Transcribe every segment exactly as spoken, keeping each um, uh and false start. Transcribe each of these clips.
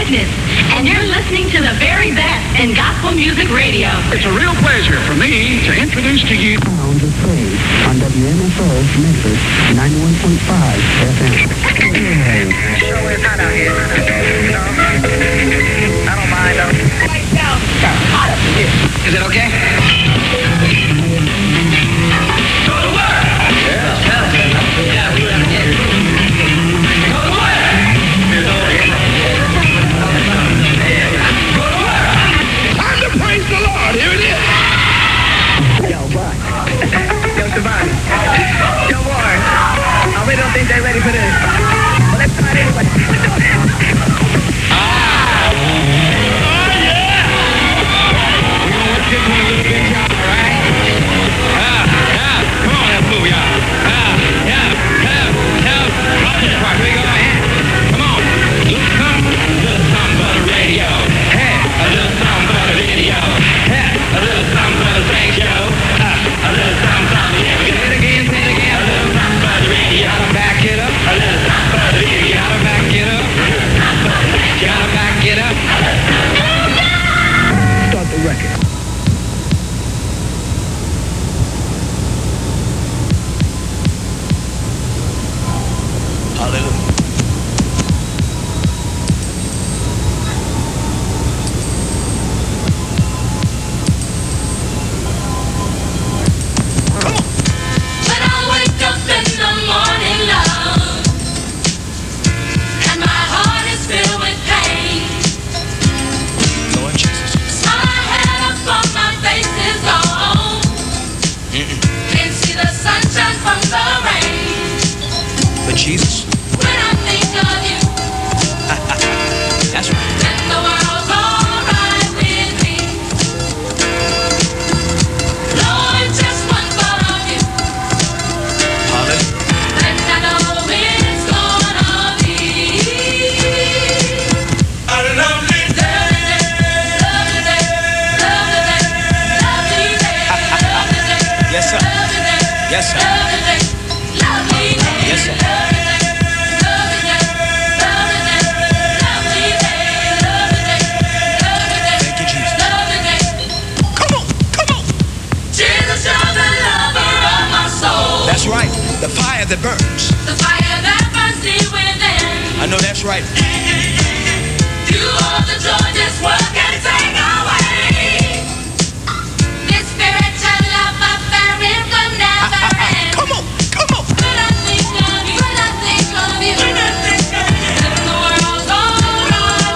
Witness, and you're listening to the very best in gospel music radio. It's a real pleasure for me to introduce to you Sounds of Praise on W M F O Memphis ninety-one point five F M. Sure is hot out here. You know, I don't mind though. Right down, hot up here. Is it okay? Go to work! Yeah. Yeah, we were out here. Go to work! Go to work! time to praise the Lord. Here it is. Yo, boy. Yo, Shabani. Yo, Warren. I really don't think they're ready for this. But let's try it anyway. Let's do it. Ah! Oh, yeah! We're gonna work this one a little bit, y'all, all right? Ah, ah, come on, let's move, y'all. Ah, yeah, yeah, yeah. Rock this part. Here we go, man. Come on. Little something, little something for the radio. Hey, a little something for the video. Hey, a little something for the sing show. Ah, a little something for the yeah. Say it again, say it again. A little something for the radio. Gotta back it up. A little something for the video. Gotta back it up. Gotta back it up. Start the record. Hallelujah. When I wake up in the morning, love, and my heart is filled with pain, Lord Jesus. my head up on my face is gone. Can't see the sunshine from the rain. But Jesus, When I think of you, that's right. then the world's alright with me. Lord, just one thought of you, Hallelujah. and I know it's gonna be a lovely day, lovely day, lovely day, lovely day, lovely day, Yes, sir. lovely day, Yes, sir. lovely day, lovely day, Yes, sir. lovely day, lovely day, lovely day, lovely day, lovely day, lovely day, Thank you, Jesus. lovely day. Come on, come on. Jesus, you're the lover of my soul. That's right. The fire that burns. The fire that burns deep within. I know that's right. You are the joy this world can take away. This spiritual love affair will never end. Come on, come on. When I think of you, when I think of you, when I think of you, then the world's alright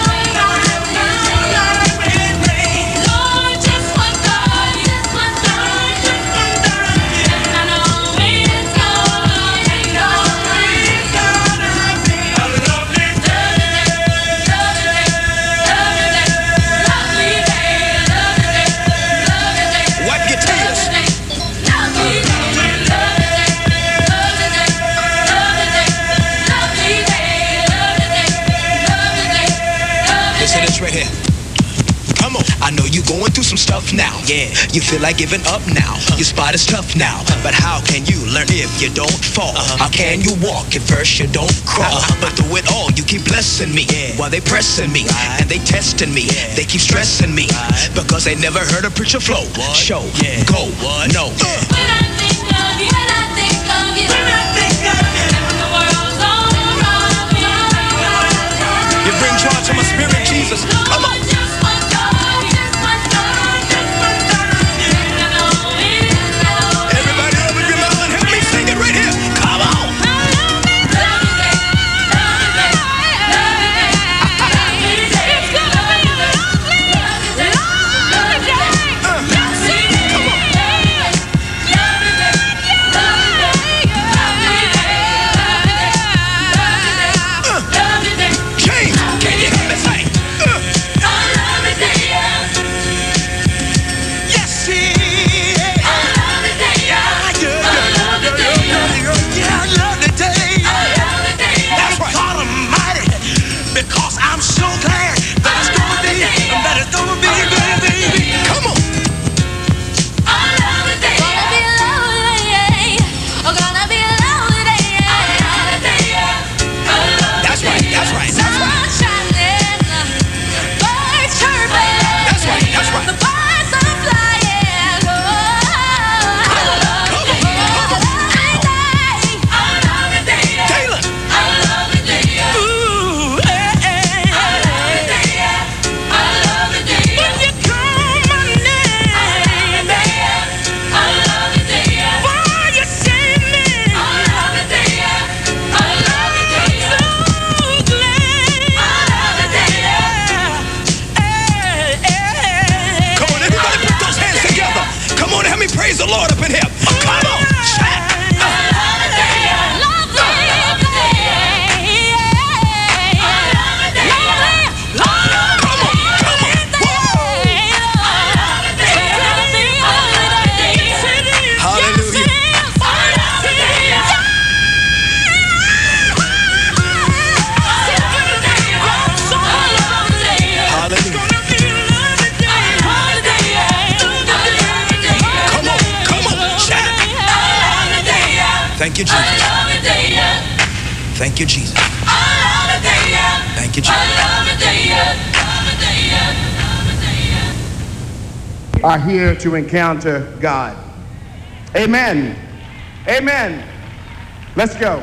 with me. Lord, just one thought, just one thought, just one thought, and I know it's gonna be, it's gonna be a lovely day, lovely day, lovely day, lovely day, lovely day, lovely day. Wipe your tears. Listen to this right here. Come on. I know you're going through some stuff now. Yeah. You feel like giving up now. Your spot is tough now. But how can you learn if you don't fall? How can you walk if first you don't crawl? But through it all, you keep blessing me. While they pressing me and they testing me. They keep stressing me because they never heard a preacher flow. Show, go, no. When I think of you, when I think of you, when I think of you, the world's alright with me. You bring joy to my spirit, Jesus. Come on. Just one thought, just one thought, just one thought, and I know it's gonna be Everybody open your mouth and help me sing it right here. Come on. lovely day, lovely day, lovely day, lovely day. It's gonna be a lovely, lovely day, lovely day, lovely day, Come on. lovely day, lovely day, lovely day, lovely day, lovely day, lovely day. James, can you help me sing? Thank you, I Jesus. love it, yeah. Thank you, Jesus. I love it, yeah. Thank you, I Jesus. love it, yeah. Love it, yeah. Are here to encounter God. Amen. Amen. Let's go.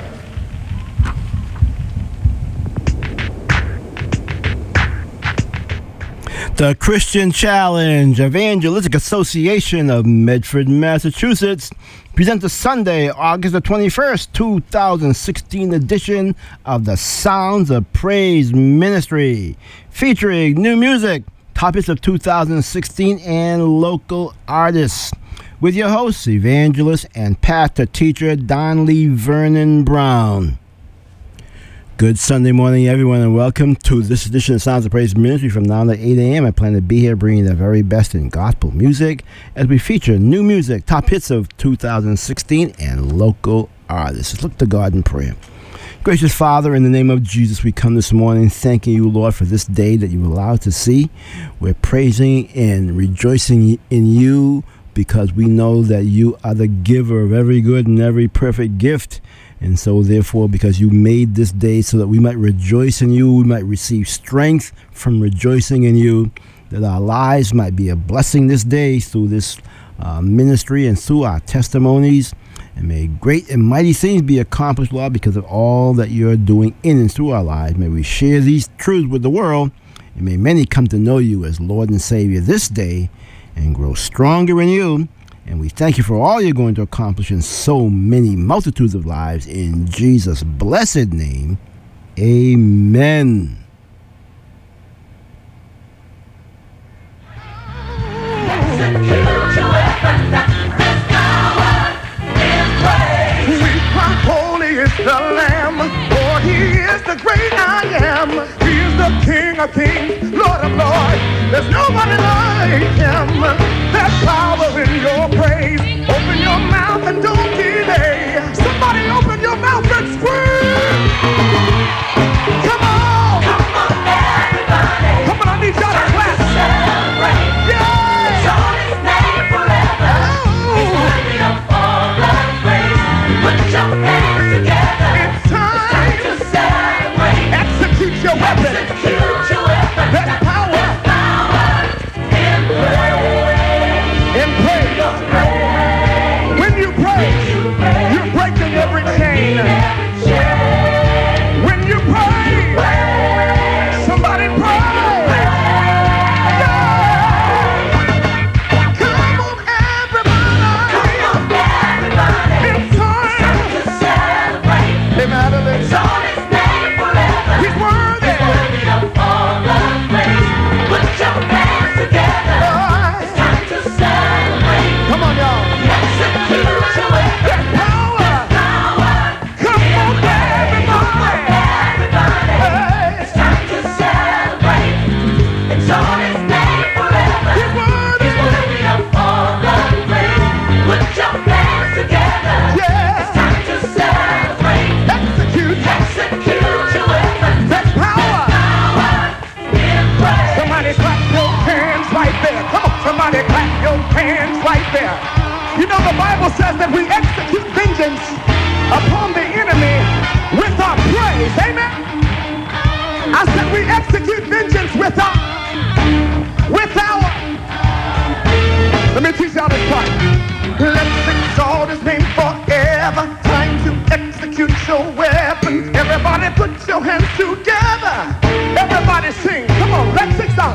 The Christian Challenge Evangelistic Association of Medford, Massachusetts presents the Sunday, August the twenty-first, two thousand sixteen edition of the Sounds of Praise Ministry, featuring new music, topics of two thousand sixteen, and local artists. With your hosts, evangelist and pastor teacher Donley Vernon Brown. Good Sunday morning, everyone, and welcome to this edition of Sounds of Praise Ministry. From now to eight a.m. I plan to be here bringing the very best in gospel music as we feature new music, top hits of two thousand sixteen, and local artists. Let's look to God in prayer. Gracious Father, in the name of Jesus, we come this morning thanking you, Lord, for this day that you allowed to see. We're praising and rejoicing in you because we know that you are the giver of every good and every perfect gift. And so, therefore, because you made this day so that we might rejoice in you, we might receive strength from rejoicing in you, that our lives might be a blessing this day through this uh, ministry and through our testimonies. And may great and mighty things be accomplished, Lord, because of all that you're doing in and through our lives. May we share these truths with the world, and may many come to know you as Lord and Savior this day and grow stronger in you. And we thank you for all you're going to accomplish in so many multitudes of lives. In Jesus' blessed name, amen. We cry, holy is the Lamb, for he is the great I am. He is the King of kings, Lord of lords. There's nobody like him. There's power in your praise. Open your mouth and don't delay. Somebody open your mouth and scream. Come on. Come on, everybody. Come on, I need y'all to clap. Celebrate. Yeah. It's on his name forever. He's worthy of all the praise. Put your hands together. It's time to celebrate. Execute your weapon. Execute your weapon. There's power in praise. in praise. When you pray, you're breaking every chain. When you pray, somebody pray. Yeah. Come on, everybody. It's time. Hey, Madeline. He's worthy. Come on, y'all. There's power. Come on, everybody. Hey. He's worthy. Yeah. Execute. There's power. Somebody clap your hands right there. Come on, somebody clap your hands right there. You know the Bible says that we execute vengeance upon the enemy with our praise. Amen. I said we execute vengeance with our, with our. Let me teach y'all this part. Let's exalt his name forever. Time to execute your weapon. Everybody put your hands together. Everybody sing. Come on, let's exalt.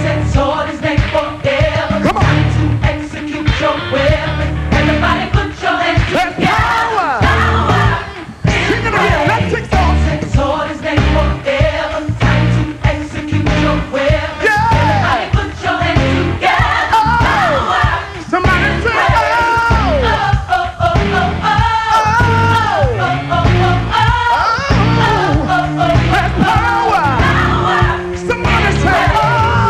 Come on. There's power. Sing it again. Let's exalt. Yeah. Oh. Somebody sing. Oh. There's power. Somebody say, oh.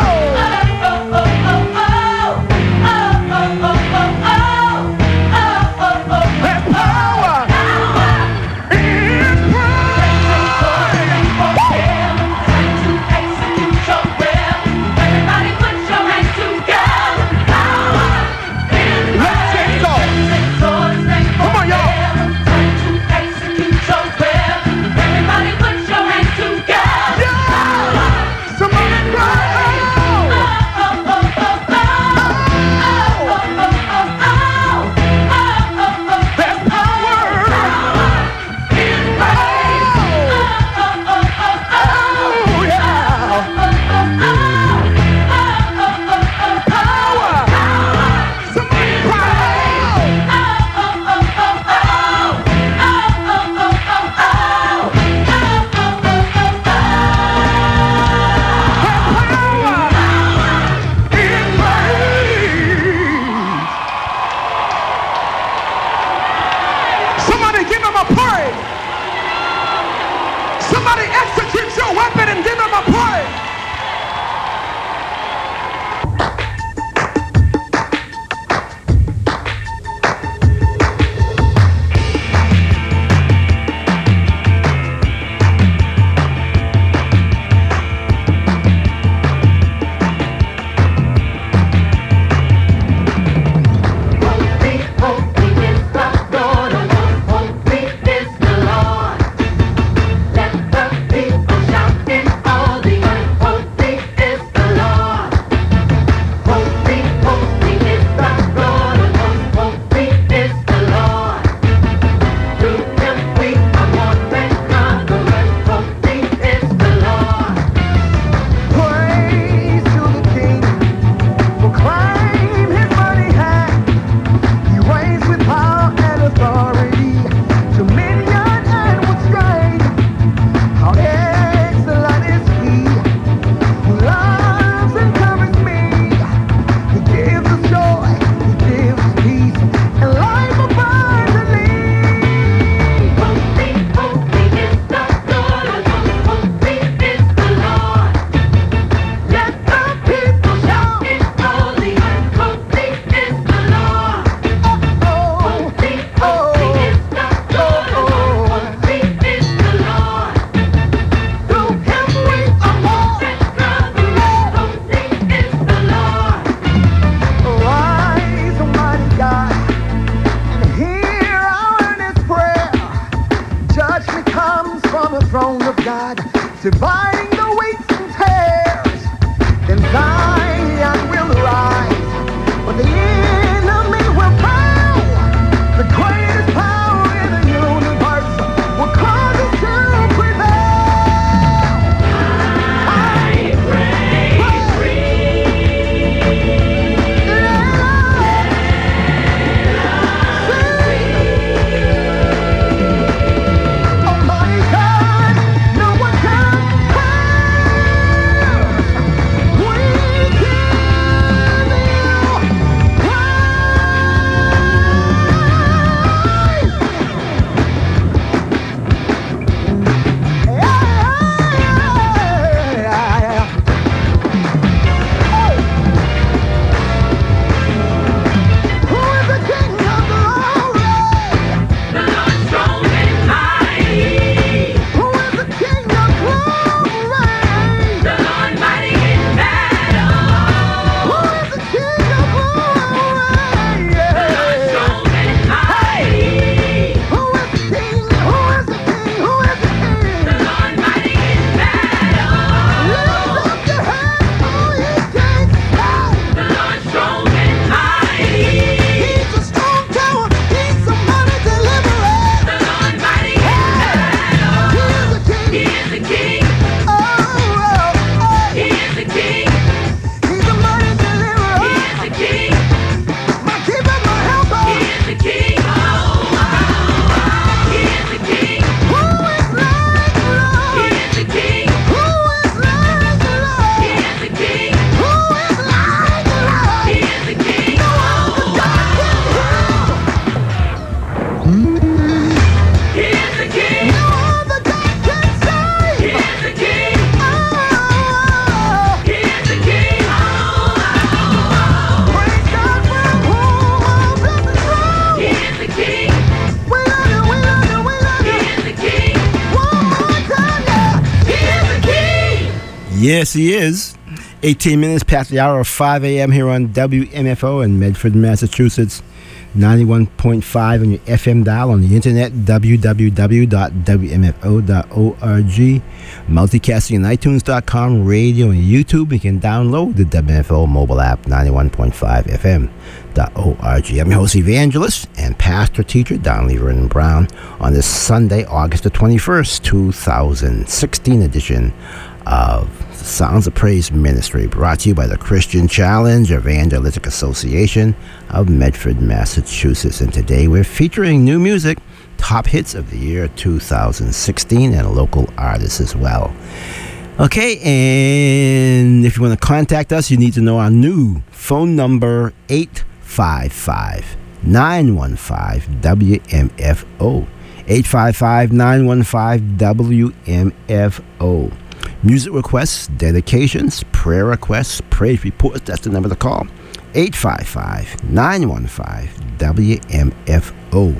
Yes, he is. eighteen minutes past the hour of five a.m. here on W M F O in Medford, Massachusetts. ninety-one point five on your F M dial, on the internet, w w w dot w m f o dot org. Multicasting on iTunes dot com, radio and YouTube. You can download the W M F O mobile app, ninety-one point five F M dot org. I'm your host, evangelist and pastor teacher, Donley Vernon Brown, on this Sunday, August the twenty-first, two thousand sixteen edition of Sounds of Praise Ministry, brought to you by the Christian Challenge Evangelistic Association of Medford, Massachusetts. And today we're featuring new music, top hits of the year two thousand sixteen, and local artists as well. Okay, and if you want to contact us, you need to know our new phone number, eight five five, nine one five, W M F O. eight five five, nine one five, W M F O. Music requests, dedications, prayer requests, praise reports, that's the number to call. eight five five, nine one five, W M F O.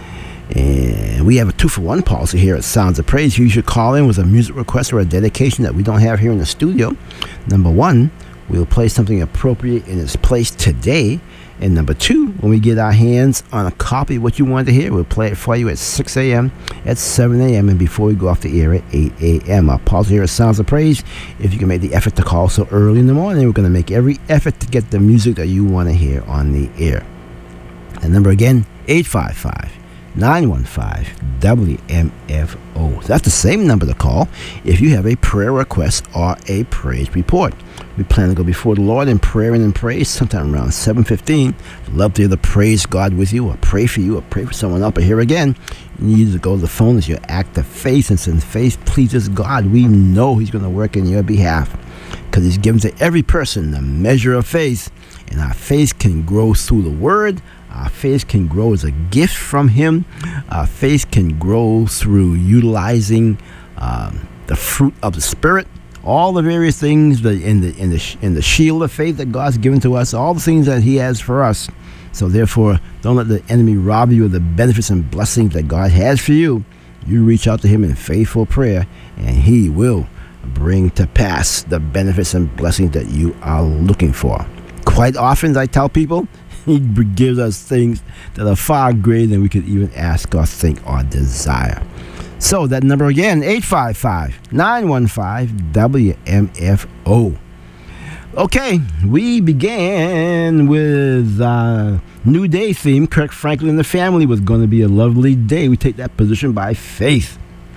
And we have a two-for-one policy here at Sounds of Praise. You should call in with a music request or a dedication that we don't have here in the studio. Number one, we'll play something appropriate in its place today. And number two, when we get our hands on a copy of what you want to hear, we'll play it for you at six a.m., at seven a.m., and before we go off the air at eight a.m. Our policy here at Sounds of Praise, if you can make the effort to call so early in the morning, we're going to make every effort to get the music that you want to hear on the air. The number again, eight five five, nine one five, W M F O. That's the same number to call if you have a prayer request or a praise report. We plan to go before the Lord in prayer and in praise sometime around seven fifteen. Love to either praise God with you or pray for you or pray for someone else. But here again, you need to go to the phone as your act of faith. And since faith pleases God, we know He's going to work in your behalf, because He's given to every person the measure of faith. And our faith can grow through the Word. Our faith can grow as a gift from Him. Our faith can grow through utilizing um, the fruit of the Spirit. All the various things that in the in the in the shield of faith that God's given to us, all the things that He has for us. So therefore, don't let the enemy rob you of the benefits and blessings that God has for you. You reach out to Him in faithful prayer, and He will bring to pass the benefits and blessings that you are looking for. Quite often, I tell people, He gives us things that are far greater than we could even ask or think or desire. So that number again, eight five five, nine one five, W M F O. Okay, we began with uh, New Day theme. Kirk Franklin and the Family was going to be a lovely day. We take that position by faith.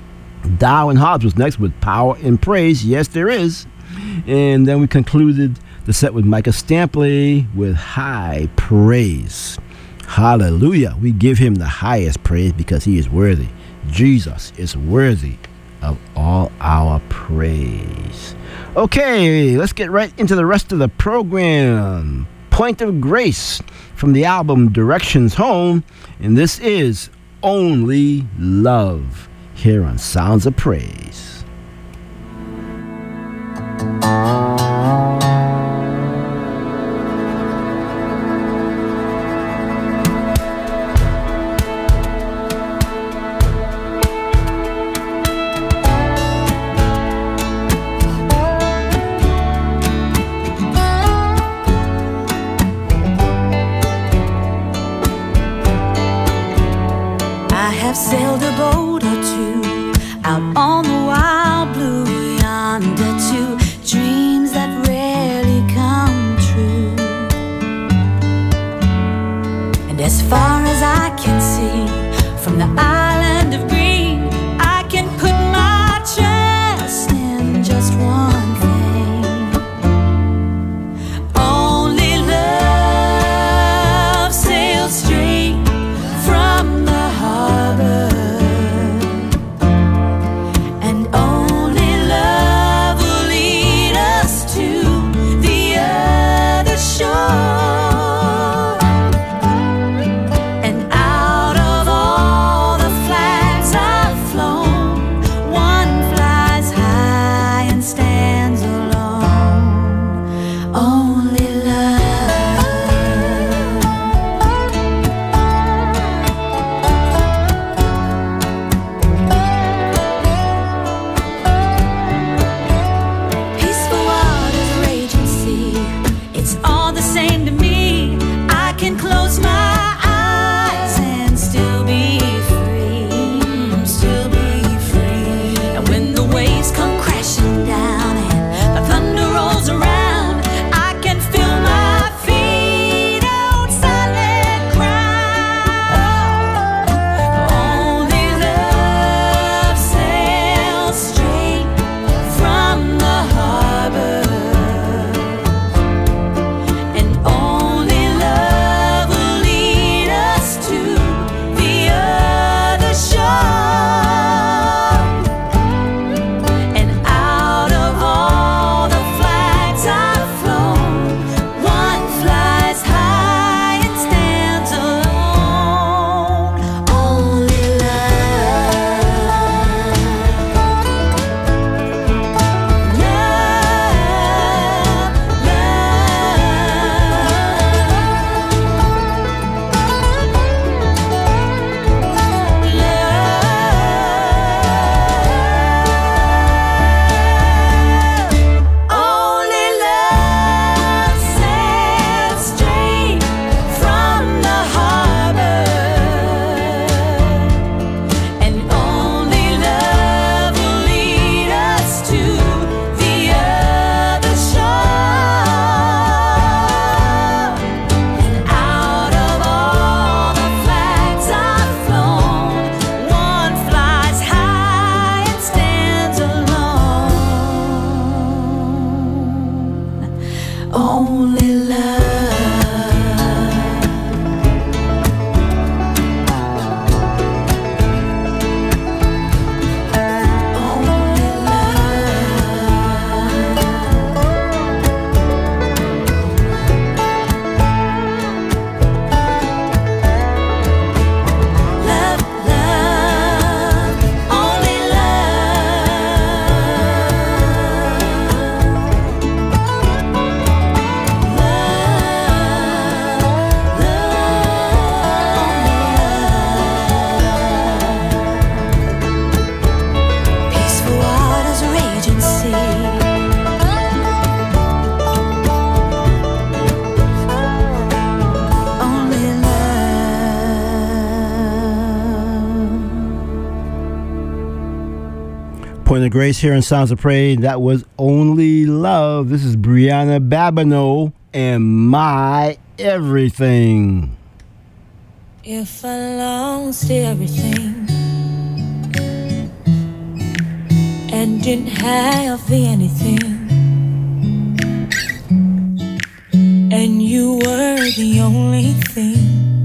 Dow and Hobbs was next with Power and Praise. Yes, there is. And then we concluded the set with Micah Stampley with High Praise. Hallelujah. We give Him the highest praise because He is worthy. Jesus is worthy of all our praise. Okay, let's get right into the rest of the program. Point of Grace from the album Directions Home. And this is Only Love here on Sounds of Praise. I've sailed a boat or two out on the wild blue yonder to dreams that rarely come true. And as far as I can see from the island of green, I can put my trust in just one thing. Only love sails straight from the harbor only love. Point of Grace here in Sounds of Praise. That was Only Love. This is Brianna Babineau and My Everything. If I lost everything and didn't have anything, and you were the only thing,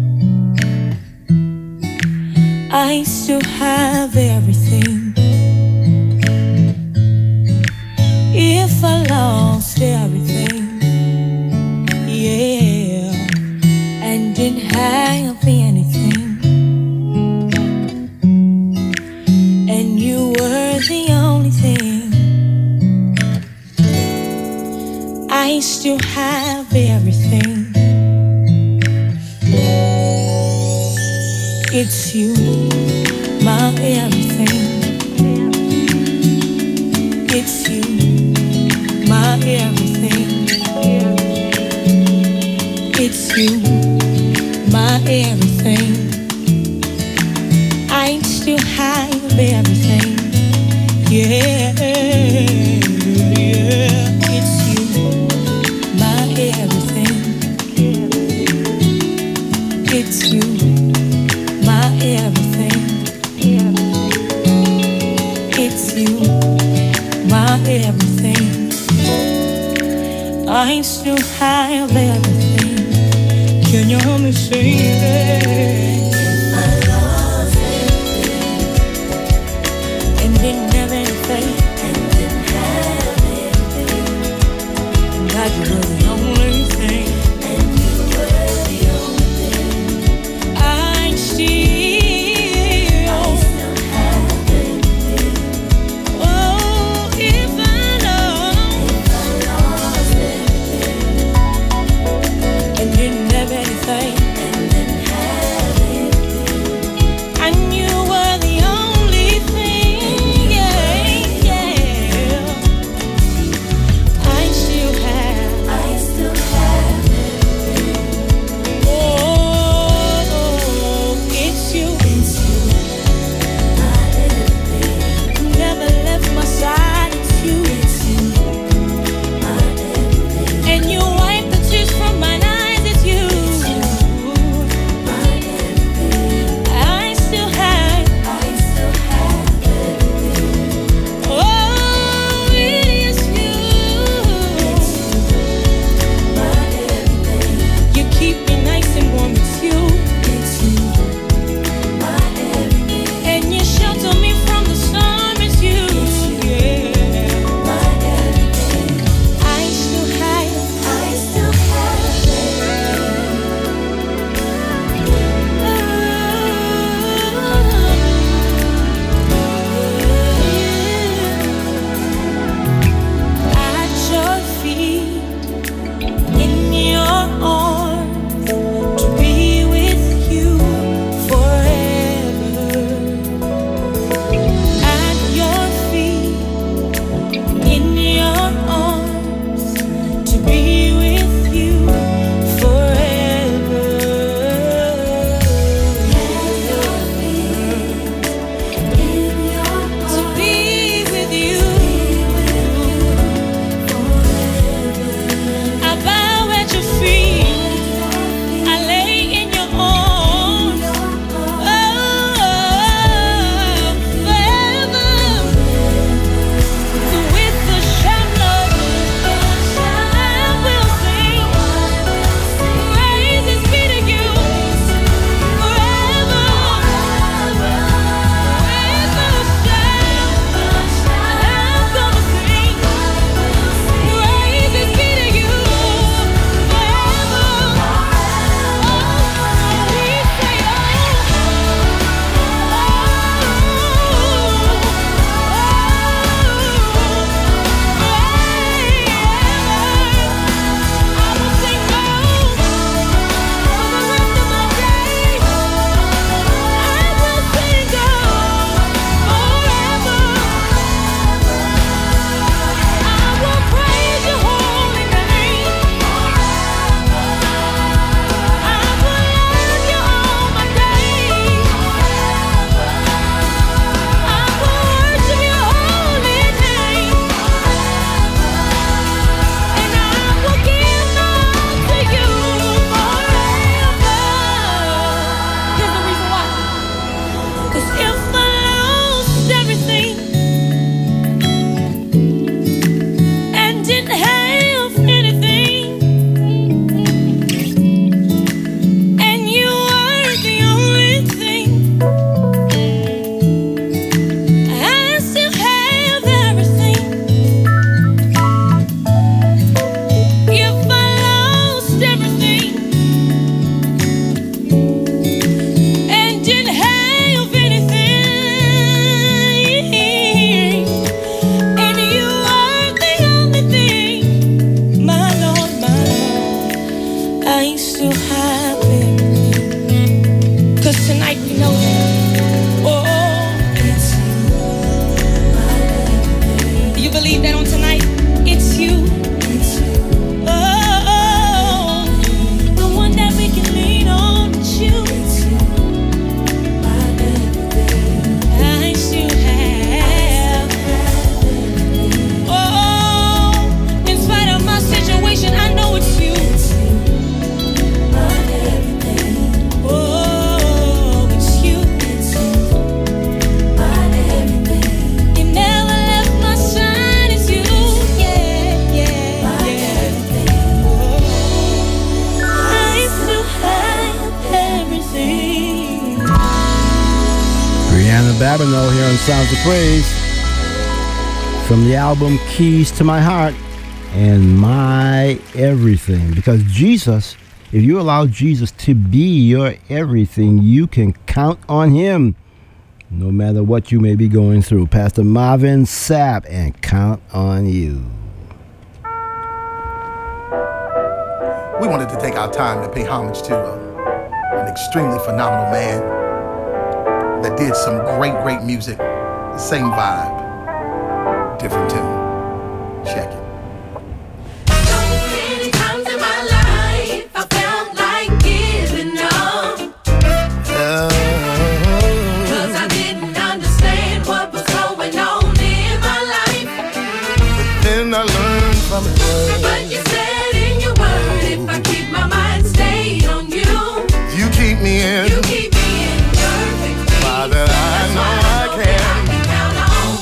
I still have everything. If I lost everything, yeah, and didn't have anything, and you were the only thing, I still have everything. It's you, my everything. It's you, my everything. It's you, my everything. I still have everything. Yeah, yeah. It's you, my everything. It's you, my everything. It's you, my everything. I still have everything. Can you help me sing it? I lost everything and didn't have anything, and didn't have anything. God, you were the only thing, and you were the only thing. I still, I still have everything. Oh, if I lost, if I lost everything and didn't have anything, and didn't have anything. Avenel here on Sounds of Praise from the album Keys to My Heart and My Everything. Because Jesus, if you allow Jesus to be your everything, you can count on him no matter what you may be going through. Pastor Marvin Sapp and Count on You. We wanted to take our time to pay homage to uh, an extremely phenomenal man that did some great, great music. The same vibe, different tune. Check it. Many times in my life I felt like giving up, cause I didn't understand what was going on in my life. But then I learned from his word. But you said in your word, if I keep my mind stayed on you, You keep me in. you keep me in perfect peace. Father, I That's know why I know can. that I can count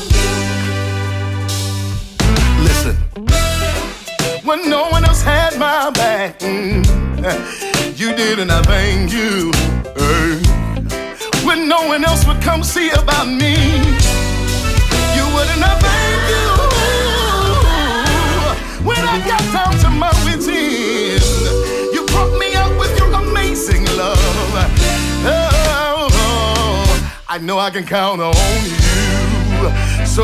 on you. Listen, when no one else had my back, mm, you did, and I thank you. Hey. When no one else would come see about me, you would, and I thank you. When I got down to my wits' end, you brought me out with your amazing love. Oh, oh, I know I can count on you. So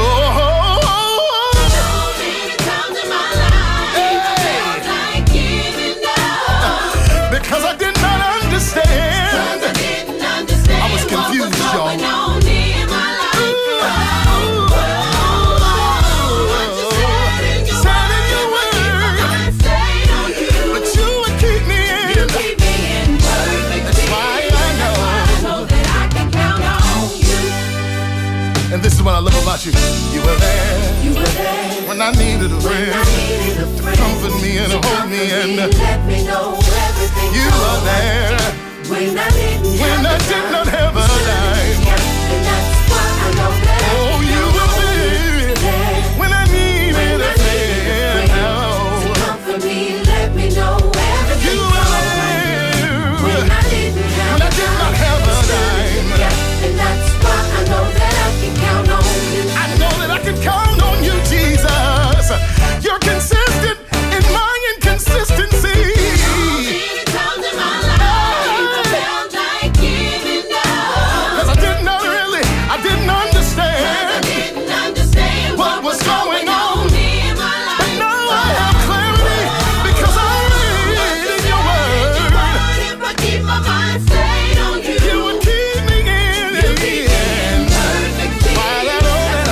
Many times in my life I felt like giving up, because I did not understand. cause I didn't understand I was confused, what was going y'all. on in my life. Oh, what you said in your Said in your word, word. if I keep my mind stayed on you, But you would keep me you in. keep me in perfect That's peace. why I That's why I know. know that I can count on you. And this is what I love about you. You were there You were there when I needed a when friend. I needed a friend. Comfort me and hold Comfort me and let me know everything. you were there when I didn't when I have did the not time. have a dime. And that's why I know that I Oh, can you count were on you. there when I needed When a I needed friend. a friend. Oh, Comfort me, let me know everything. you were there when I didn't have when I did not have a dime. And that's why I know that I can count on you. I know that I can count on you, Jesus. You're consistent in my inconsistency. Many times in my life I felt like giving up, Cause I did not really, I didn't I understand. didn't understand What was going on? in my life. But now I have clarity because I read in your word. If I keep my mind stayed on you, You would keep me in you keep me in the perfect peace. While I know that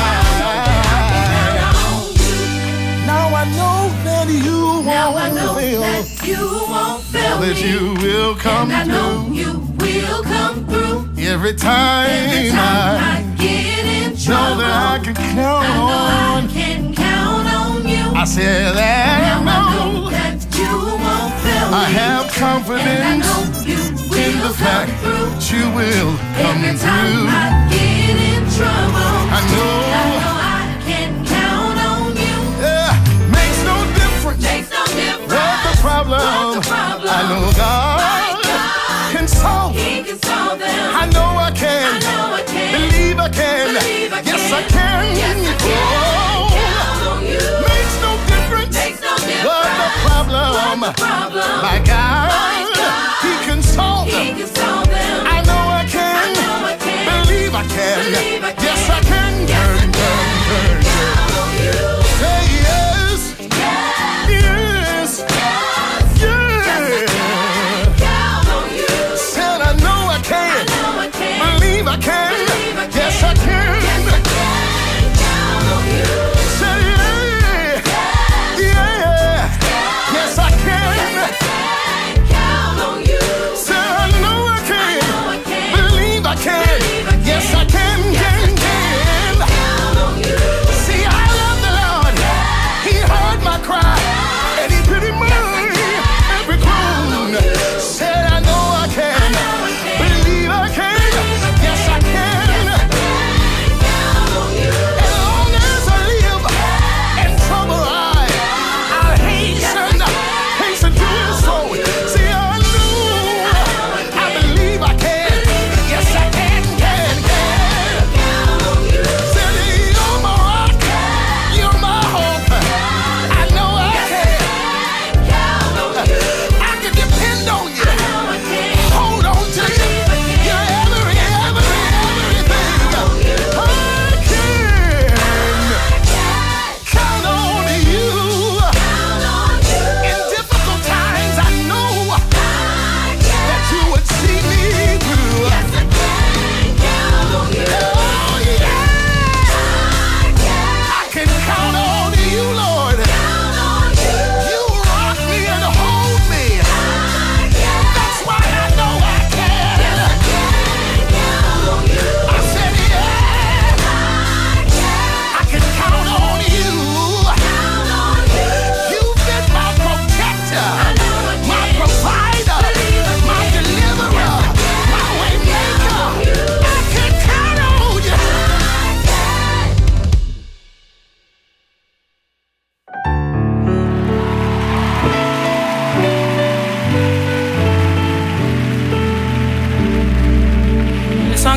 I- Now I know that you Now I know won't fail. that you won't fail That me. you will come And I know through you will come through. every time Every time I I get in know trouble, that I can count I know I on. can count on you. I said that I Now I know know that you won't fail me. I have And I confidence know you in the will fact come through. that you will come Every time through. I get in trouble, I know. I know I can count on you. Yeah, makes no difference Makes no difference what the problem. what the problem. I know God, My God can solve. He can solve them. I know I can. I know I can. Believe I can. Believe I yes, can. I can. Yes, I can. Oh, Count on you. makes no difference Makes no difference what the problem. what the problem. My God, My God, He can solve He them. can solve them. I know I can. I know I can. Believe I can. Believe I can. Yes, I can. Yes, I Turn, can. turn, turn, turn. Count on you. Say yes. Yes. Yes. Yes. Yeah. Count on you. Said I know I I can. know I can. Believe I can. Believe I can. Yes, I can. Yes, I can. Count on you. Say yeah. Yeah. Yes, I can. Count on you. Said I know I can. know I can. Believe I can. Believe I can. Yes, I can. Can, can. Count on you. See, I love the Lord.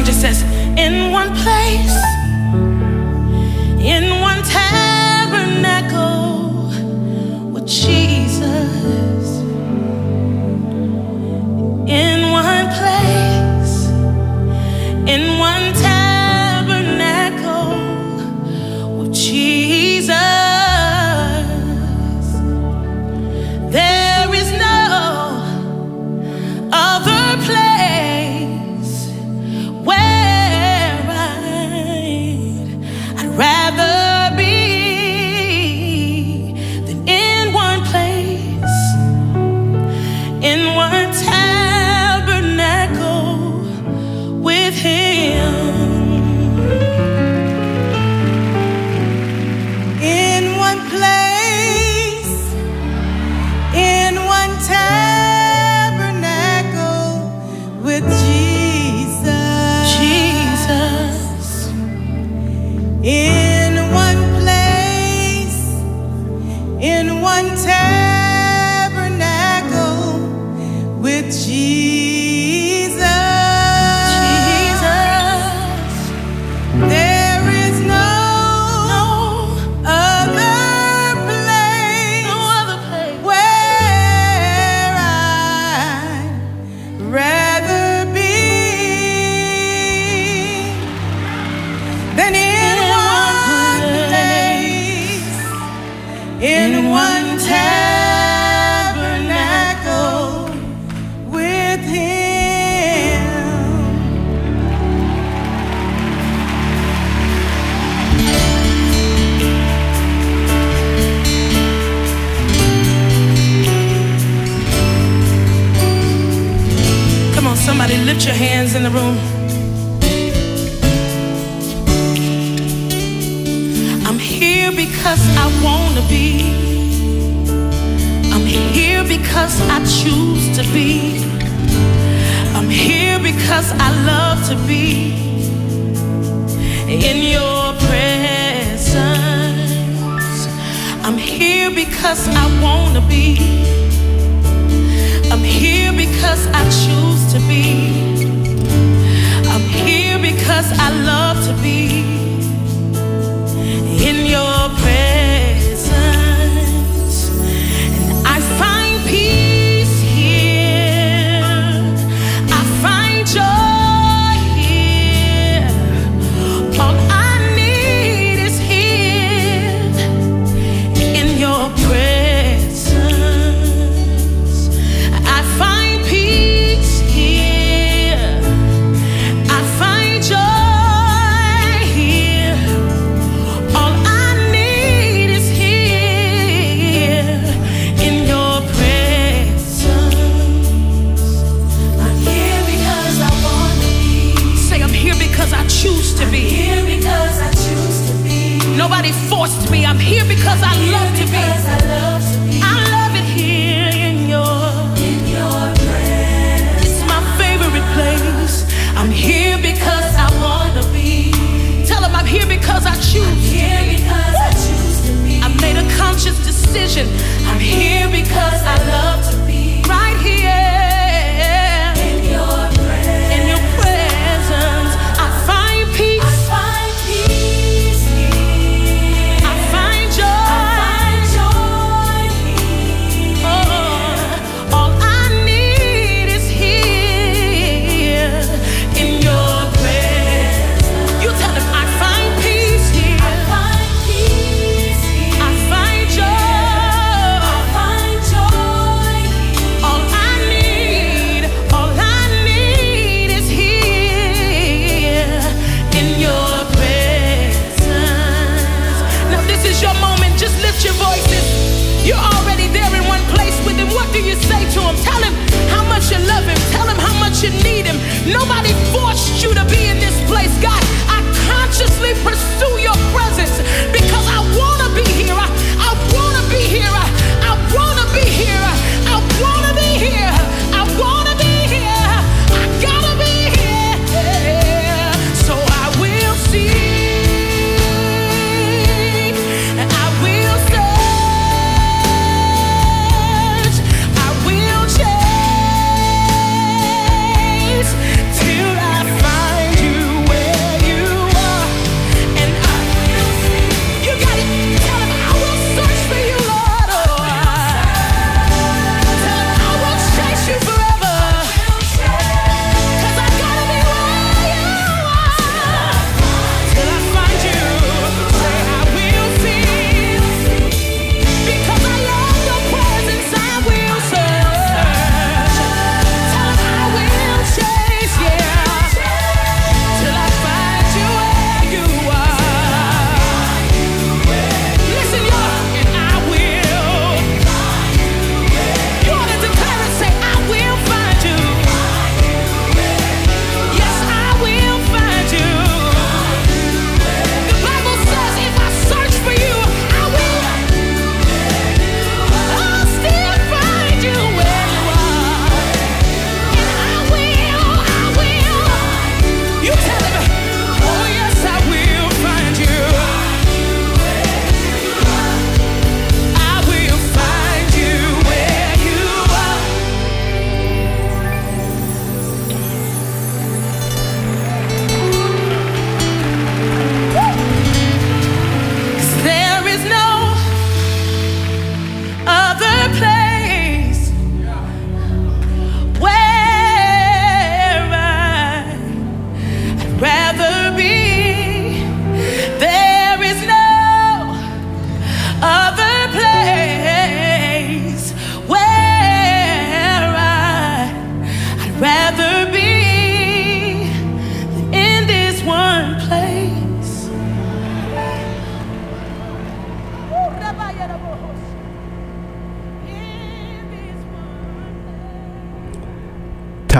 song just says, in one place, in one tabernacle with Jesus. In one place, in one tabernacle with Jesus. There is no other place where I'd, I'd rather be than in one place, in one tabernacle with Him. In one place, in one tabernacle with Jesus. Jesus. In one place, in one tabernacle with Jesus. Jesus. There is no, no other place, no other place where I'd rather be than in one place, in one tabernacle with Him. Come on, somebody lift your hands in the room. I'm here because I want to be. I'm here because I choose to be. I'm here because I love to be in your presence. I'm here because I want to be. I'm here because I choose to be. I'm here because I love to be in your presence. And I find peace here. I find joy here. All I need is here in your presence.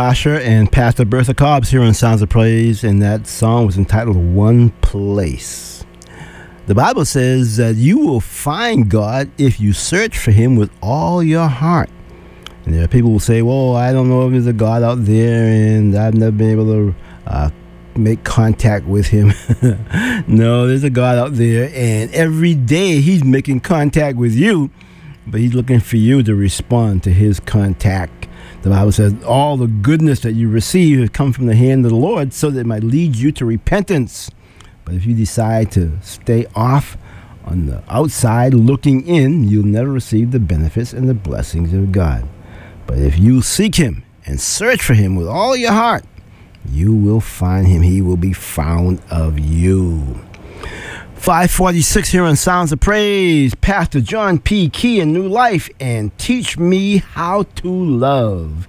Tasha and Pastor Bertha Cobbs here on Sounds of Praise, and that song was entitled One Place. The Bible says that you will find God if you search for him with all your heart. And there are people who say, well, I don't know if there's a God out there, and I've never been able to uh, make contact with him. No, there's a God out there, and every day he's making contact with you, but he's looking for you to respond to his contact. The Bible says all the goodness that you receive has come from the hand of the Lord so that it might lead you to repentance. But if you decide to stay off on the outside looking in, you'll never receive the benefits and the blessings of God. But if you seek him and search for him with all your heart, you will find him. He will be found of you. five forty-six here on Sounds of Praise. Pastor John P. Key in New Life and Teach Me How to Love.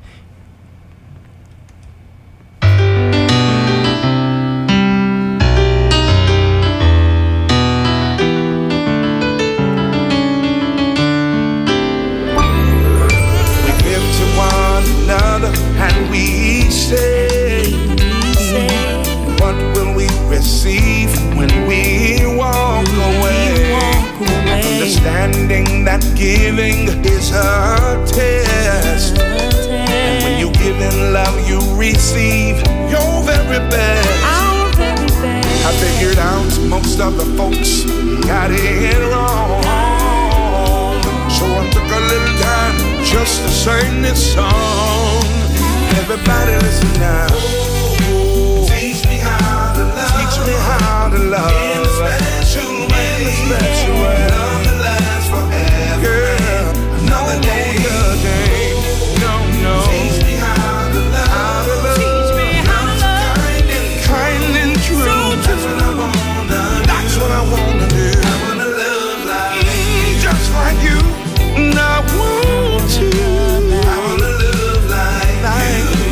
And we say, what will we receive when we walk away? Understanding that giving is a test. And when you give in love, you receive your very best. I figured out most of the folks got it wrong. So I took a little time just to sing this song. Everybody listen now. Teach me how to love. Teach me how to love. In a special way. In a special way. Love that lasts forever. Girl, another day. Another day. No, no. Teach me how to love. How to love. Teach me how to love. Kind and, kind and true. So that's what I wanna do. That's what I wanna do. I wanna love like mm, just like you. And I want to. I wanna love like, like you.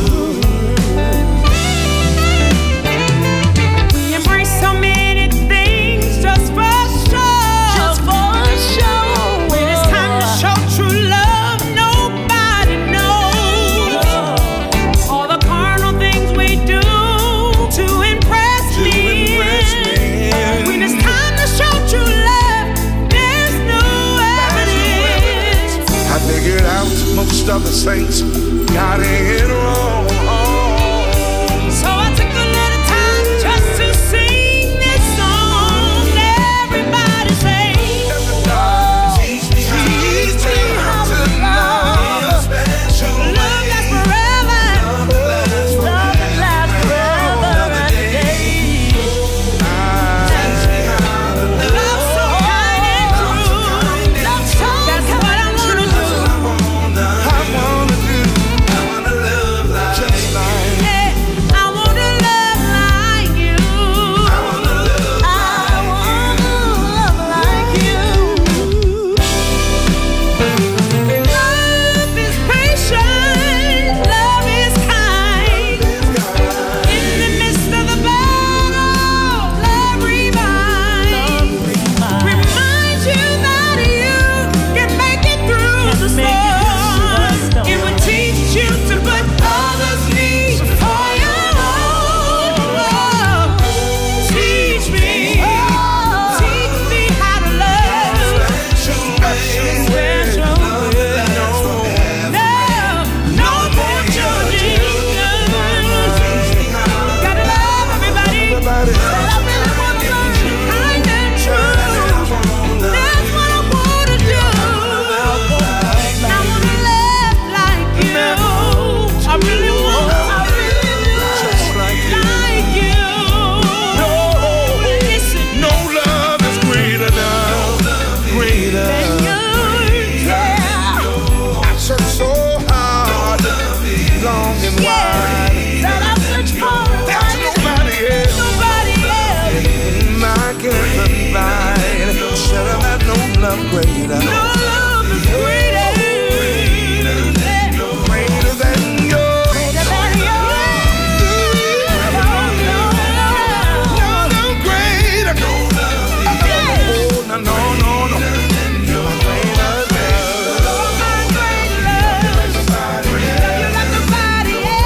Most of the saints got it wrong. So I took a little time just to sing this song. Everybody say, teach me how to love. Love lasts forever. Love that lasts forever. Another day. Teach me how to love. Love so kind and true. Love so that's what I wanna do. I wanna do, I wanna love like just like, hey, I wanna love like you. I wanna love, I wanna love like you. Love is patient, love is kind. In the midst of the battle, love reminds, reminds you that you can make it through the storm. It will teach you to put others' needs before your own. Teach me, teach me how to love. Special way, no, no more judging. Gotta love everybody. Love everyone, kind and true. That's what I wanna do. I wanna love like you. I really want, I really want just like you. Like you. No, listen. No love is greater than greater than yours. Yeah. I searched so hard, long and wide. That I searched for. There's nobody else. Nobody else. I can provide. Should have had no love greater. No love is greater. Greater than yours. Greater than yours. No, no, no love greater. No love. Oh, no, no, no, no. Greater than love. My great love. Love you like nobody else.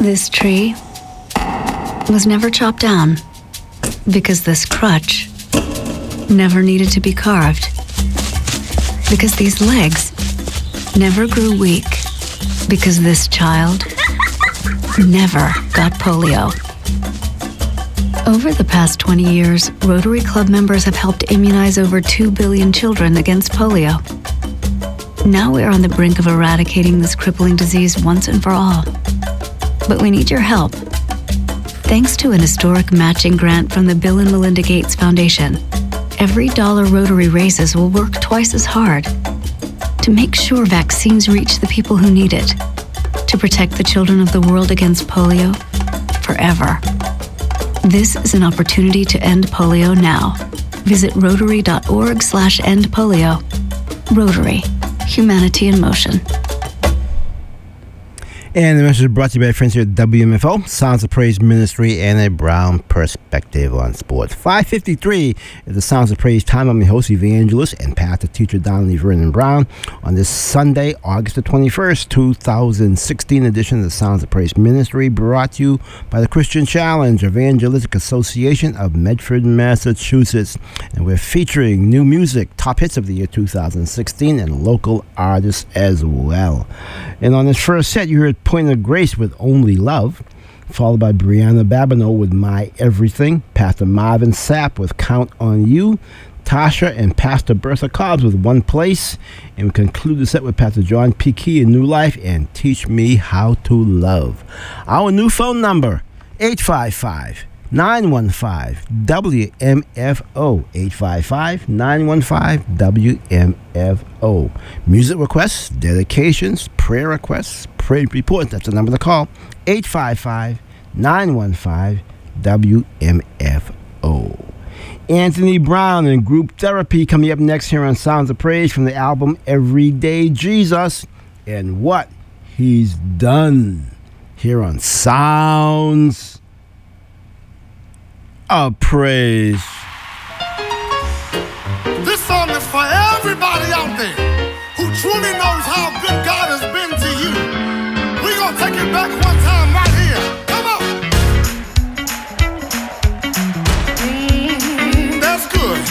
This tree was never chopped down because this crutch never needed to be carved. Because these legs never grew weak. Because this child never got polio. Over the past twenty years, Rotary Club members have helped immunize over two billion children against polio. Now we are on the brink of eradicating this crippling disease once and for all. But we need your help. Thanks to an historic matching grant from the Bill and Melinda Gates Foundation, every dollar Rotary raises will work twice as hard to make sure vaccines reach the people who need it, to protect the children of the world against polio forever. This is an opportunity to end polio now. Visit rotary.org slash end polio. Rotary, humanity in motion. And the message is brought to you by friends here at W M F O, Sounds of Praise Ministry, and a Brown Perspective on Sports. five fifty-three is the Sounds of Praise time. I'm your host, evangelist, and pastor teacher Donnelly Vernon Brown. On this Sunday, August the twenty-first, two thousand sixteen edition of the Sounds of Praise Ministry, brought to you by the Christian Challenge Evangelistic Association of Medford, Massachusetts. And we're featuring new music, top hits of the year two thousand sixteen, and local artists as well. And on this first set, you heard Point of Grace with Only Love, followed by Brianna Babineau with My Everything, Pastor Marvin Sapp with Count on You, Tasha and Pastor Bertha Cobbs with One Place, and we conclude the set with Pastor John P. Key in New Life and Teach Me How to Love. Our new phone number, eight five five, nine one five, W M F O, eight five five, nine one five, W M F O. Music requests, dedications, prayer requests, prayer report, that's the number to call, eight five five, nine one five, W M F O. Anthony Brown and Group Therapy coming up next here on Sounds of Praise from the album Everyday Jesus and What He's Done here on Sounds of Praise. This song is for everybody out there who truly knows how good God has been to you. We're going to take it back one time right here. Come on. Mm, that's good.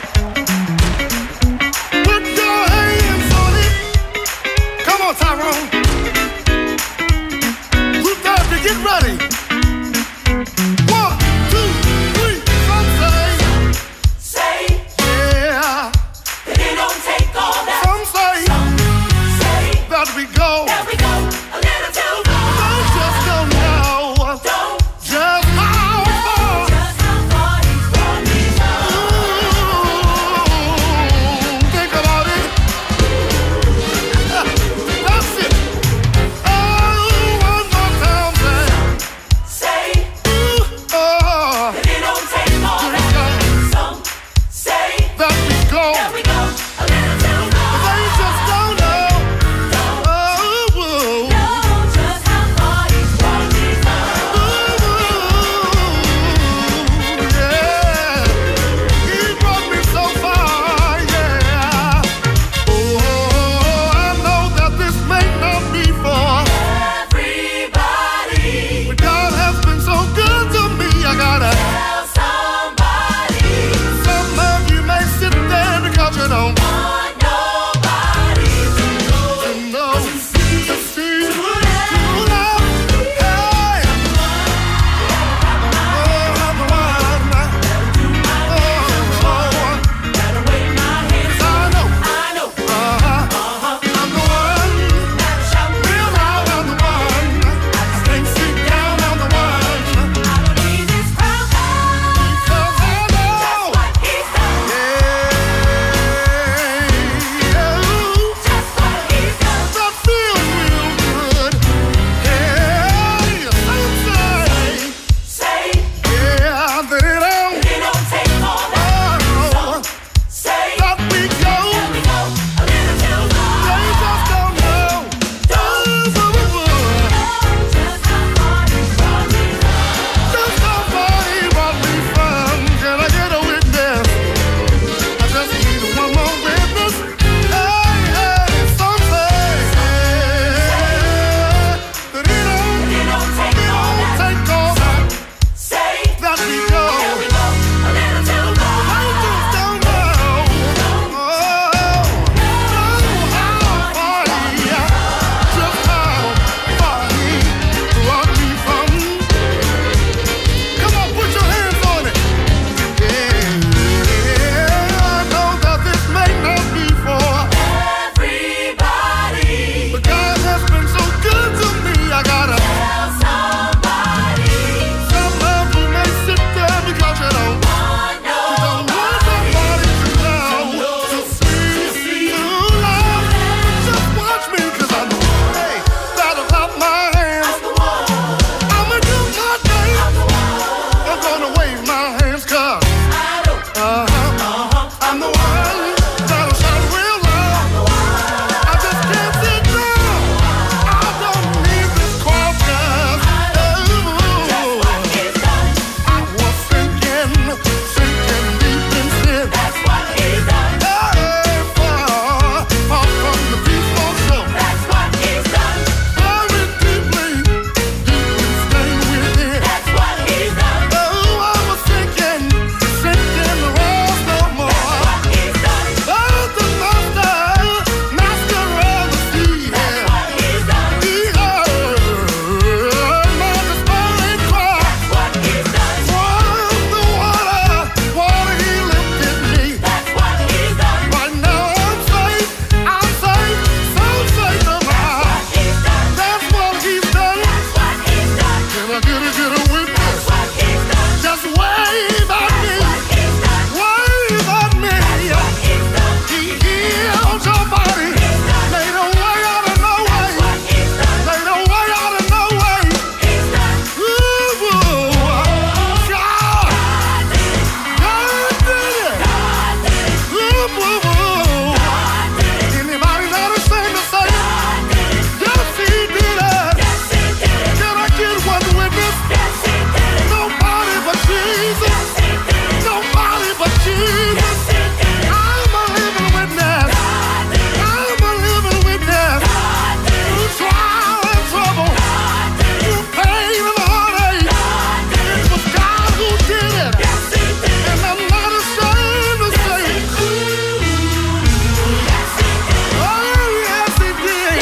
Put your hands on it. Come on, Tyrone.